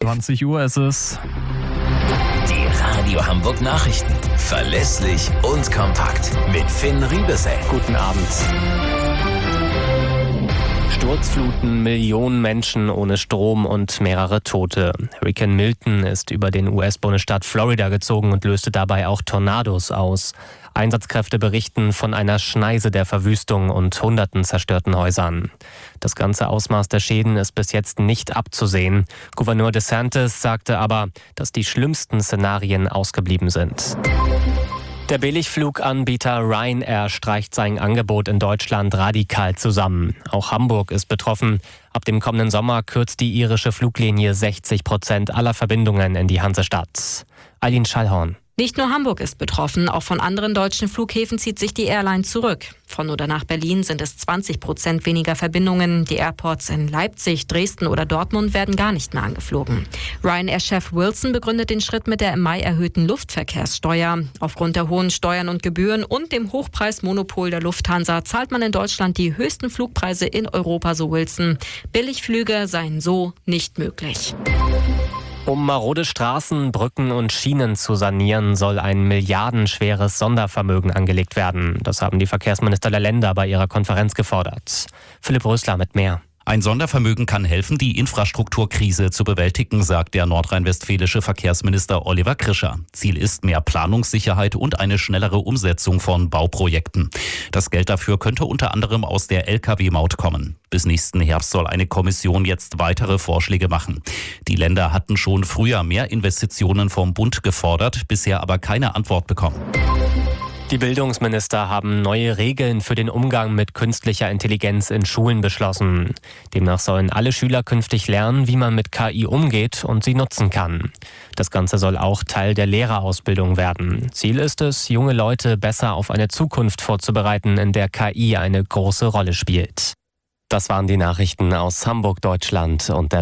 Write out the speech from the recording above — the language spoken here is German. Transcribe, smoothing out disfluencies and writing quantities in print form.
20 Uhr ist es. Die Radio Hamburg Nachrichten. Verlässlich und kompakt. Mit Finn Riebesell. Guten Abend. Sturzfluten, Millionen Menschen ohne Strom und mehrere Tote. Hurrikan Milton ist über den US-Bundesstaat Florida gezogen und löste dabei auch Tornados aus. Einsatzkräfte berichten von einer Schneise der Verwüstung und hunderten zerstörten Häusern. Das ganze Ausmaß der Schäden ist bis jetzt nicht abzusehen. Gouverneur DeSantis sagte aber, dass die schlimmsten Szenarien ausgeblieben sind. Der Billigfluganbieter Ryanair streicht sein Angebot in Deutschland radikal zusammen. Auch Hamburg ist betroffen. Ab dem kommenden Sommer kürzt die irische Fluglinie 60% aller Verbindungen in die Hansestadt. Eileen Schallhorn. Nicht nur Hamburg ist betroffen, auch von anderen deutschen Flughäfen zieht sich die Airline zurück. Von oder nach Berlin sind es 20% weniger Verbindungen. Die Airports in Leipzig, Dresden oder Dortmund werden gar nicht mehr angeflogen. Ryanair-Chef Wilson begründet den Schritt mit der im Mai erhöhten Luftverkehrssteuer. Aufgrund der hohen Steuern und Gebühren und dem Hochpreismonopol der Lufthansa zahlt man in Deutschland die höchsten Flugpreise in Europa, so Wilson. Billigflüge seien so nicht möglich. Um marode Straßen, Brücken und Schienen zu sanieren, soll ein milliardenschweres Sondervermögen angelegt werden. Das haben die Verkehrsminister der Länder bei ihrer Konferenz gefordert. Philipp Rösler mit mehr. Ein Sondervermögen kann helfen, die Infrastrukturkrise zu bewältigen, sagt der nordrhein-westfälische Verkehrsminister Oliver Krischer. Ziel ist mehr Planungssicherheit und eine schnellere Umsetzung von Bauprojekten. Das Geld dafür könnte unter anderem aus der Lkw-Maut kommen. Bis nächsten Herbst soll eine Kommission jetzt weitere Vorschläge machen. Die Länder hatten schon früher mehr Investitionen vom Bund gefordert, bisher aber keine Antwort bekommen. Die Bildungsminister haben neue Regeln für den Umgang mit künstlicher Intelligenz in Schulen beschlossen. Demnach sollen alle Schüler künftig lernen, wie man mit KI umgeht und sie nutzen kann. Das Ganze soll auch Teil der Lehrerausbildung werden. Ziel ist es, junge Leute besser auf eine Zukunft vorzubereiten, in der KI eine große Rolle spielt. Das waren die Nachrichten aus Hamburg, Deutschland und der